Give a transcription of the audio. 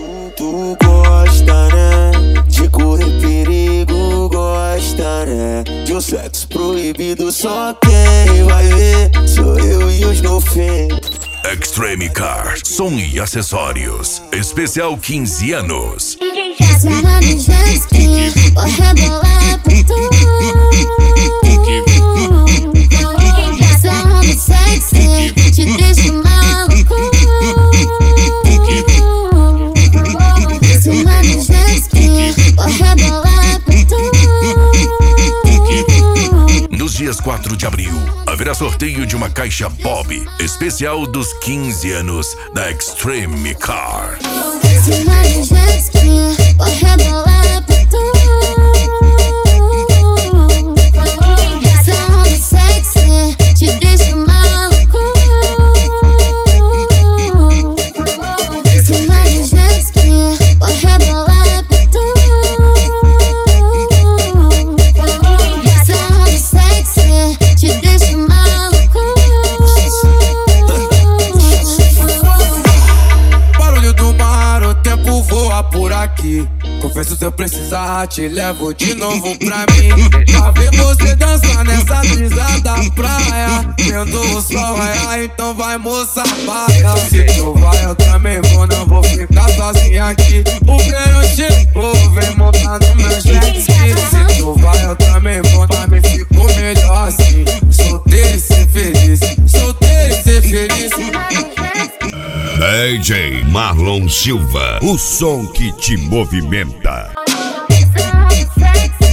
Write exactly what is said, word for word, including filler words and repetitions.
Tu gosta, né? De correr perigo, gosta, né? De um sexo proibido, só quem vai ver sou eu e os golfinhos. Extreme Car, som e acessórios. Especial quinze anos. Ela me jesque, vou rebolar por tudo. Essa onda sexy te deixa maluco. Ela me jesque, vou rebolar por tudo. Nos dias quatro de abril, haverá sorteio de uma caixa Bob, especial dos quinze anos da Extreme Car. Ela me jesque, vou rebolar por tudo. Essa onda sexy te deixa maluco. Ela me jesque, vou rebolar por tudo. Essa onda sexy te deixa maluco. Barulho do mar, o tempo voa por aqui. Confesso, se eu precisar, te levo de novo pra mim. Pra ver você dançar nessa brisa da praia, vendo o sol raiar, então vai, moça, paga. Se tu vai, eu também vou, não vou ficar sozinha aqui. O verão chegou, vem montar no meu jet ski. Se tu vai, eu também vou, pra mim ficou melhor assim. Solteiro e ser feliz, solteiro e ser feliz. D J Marlon Silva, o som que te movimenta. Essa onda sexy